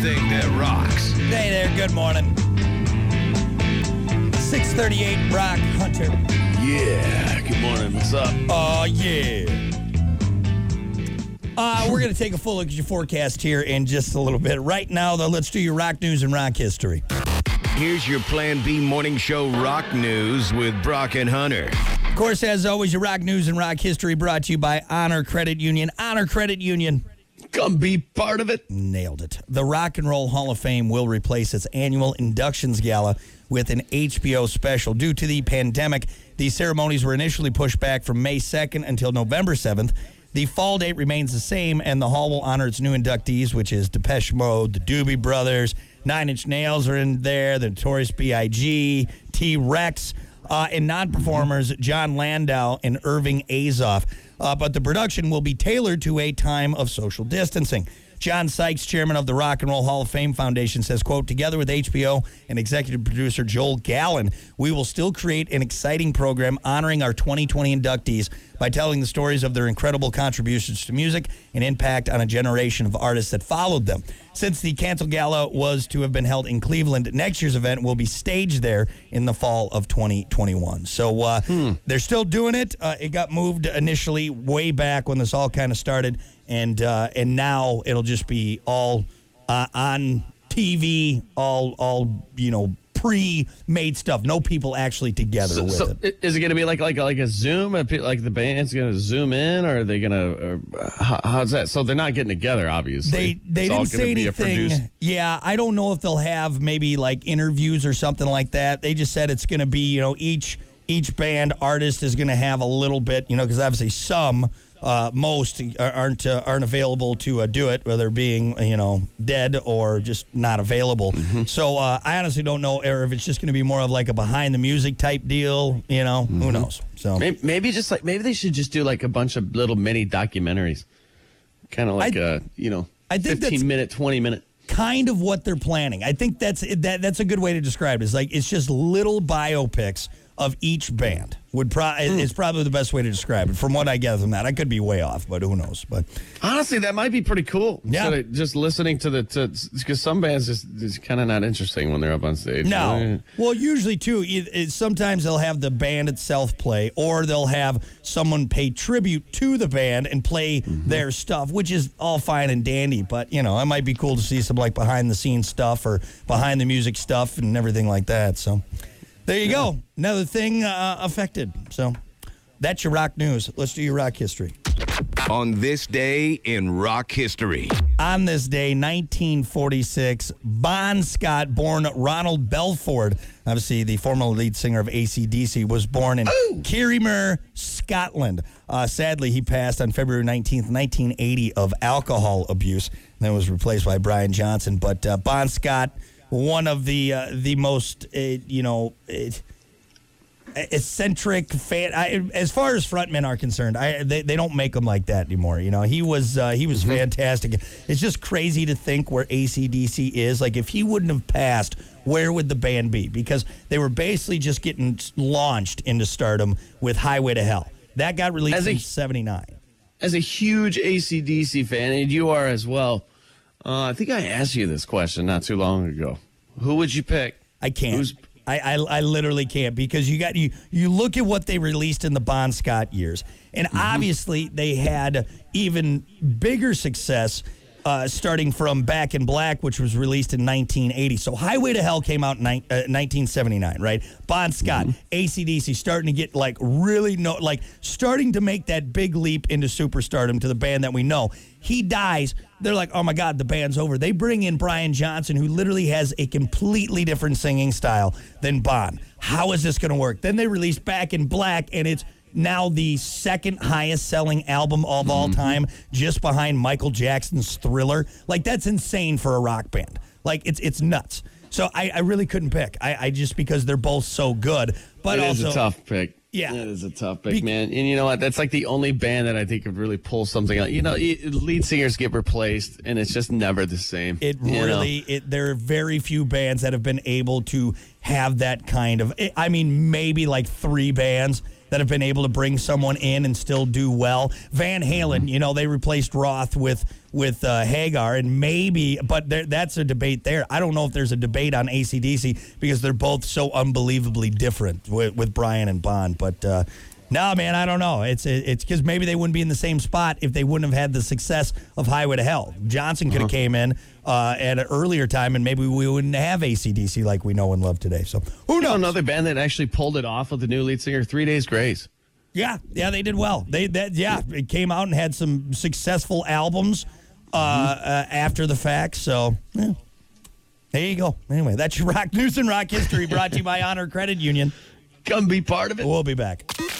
thing that rocks. Hey there, good morning. 6:38, Brock Hunter. Yeah, good morning. What's up? Oh, yeah. We're going to take a full look at your forecast here in just a little bit. Right now, though, let's do your rock news and rock history. Here's your Plan B morning show rock news with Brock and Hunter. Of course, as always, your rock news and rock history brought to you by Honor Credit Union. Honor Credit Union. Come be part of it. Nailed it. The Rock and Roll Hall of Fame will replace its annual inductions gala with an HBO special. Due to the pandemic, these ceremonies were initially pushed back from May 2nd until November 7th. The fall date remains the same, and the hall will honor its new inductees, which is Depeche Mode, the Doobie Brothers, Nine Inch Nails are in there, the Notorious B.I.G., T-Rex, and non-performers John Landau and Irving Azoff. But the production will be tailored to a time of social distancing. John Sykes, chairman of the Rock and Roll Hall of Fame Foundation, says, quote, together with HBO and executive producer Joel Gallen, we will still create an exciting program honoring our 2020 inductees by telling the stories of their incredible contributions to music and impact on a generation of artists that followed them. Since the canceled gala was to have been held in Cleveland, next year's event will be staged there in the fall of 2021. So they're still doing it. It got moved initially way back when this all kind of started, and now it'll just be all on TV, all pre-made stuff. No people actually together with it. Is it going to be like a Zoom? Like the band's going to Zoom in, or are they going to? How's that? So they're not getting together, obviously. They didn't say anything. Yeah, I don't know if they'll have maybe like interviews or something like that. They just said it's going to be each band artist is going to have a little bit, because obviously most aren't available to do it, whether being dead or just not available. Mm-hmm. So I honestly don't know if it's just going to be more of like a behind the music type deal. Mm-hmm. Who knows? So maybe they should just do like a bunch of little mini documentaries, kind of like I think 15-minute, 20-minute. Kind of what they're planning. I think that's a good way to describe it. It's just little biopics of each band. It's probably the best way to describe it. From what I gather from that, I could be way off, but who knows? But honestly, that might be pretty cool. Yeah, just listening to because some bands is kind of not interesting when they're up on stage. No, well, usually too. Sometimes they'll have the band itself play, or they'll have someone pay tribute to the band and play their stuff, which is all fine and dandy. But it might be cool to see some like behind the scenes stuff or behind the music stuff and everything like that. So. There you go. Another thing affected. So that's your rock news. Let's do your rock history. On this day in rock history. On this day, 1946, Bon Scott, born Ronald Belford, obviously the former lead singer of AC/DC, was born in Kirriemuir, Scotland. Sadly, he passed on February 19th, 1980 of alcohol abuse. And then was replaced by Brian Johnson. But Bon Scott, one of the most, eccentric fan. As far as frontmen are concerned, they don't make them like that anymore. He was fantastic. It's just crazy to think where AC/DC is. Like, if he wouldn't have passed, where would the band be? Because they were basically just getting launched into stardom with Highway to Hell. That got released in 79. As a huge AC/DC fan, and you are as well, I think I asked you this question not too long ago. Who would you pick? I can't. I literally can't, because you look at what they released in the Bon Scott years, and obviously they had even bigger success starting from Back in Black, which was released in 1980. So Highway to Hell came out in 1979, right? Bon Scott, AC/DC starting to get starting to make that big leap into superstardom to the band that we know. He dies. They're like, oh my God, the band's over. They bring in Brian Johnson, who literally has a completely different singing style than Bon. How is this going to work? Then they release Back in Black, and it's now the second highest selling album of all time, just behind Michael Jackson's Thriller. Like, that's insane for a rock band. Like, it's nuts. So I really couldn't pick. I just, because they're both so good. But it is a tough pick. Yeah. That is a tough pick, man. And you know what? That's like the only band that I think could really pull something out. Lead singers get replaced, and it's just never the same. There are very few bands that have been able to have that kind of, maybe like three bands that have been able to bring someone in and still do well. Van Halen, they replaced Roth with Hagar, and maybe, but that's a debate there. I don't know if there's a debate on AC/DC because they're both so unbelievably different with Brian and Bond. But no, man, I don't know. It's because maybe they wouldn't be in the same spot if they wouldn't have had the success of Highway to Hell. Johnson could have came in at an earlier time, and maybe we wouldn't have AC/DC like we know and love today. So who knows? Another band that actually pulled it off with the new lead singer, 3 Days Grace. Yeah, they did well. It came out and had some successful albums after the fact. So yeah. There you go. Anyway, that's your rock news and rock history brought to you by Honor Credit Union. Come be part of it. We'll be back.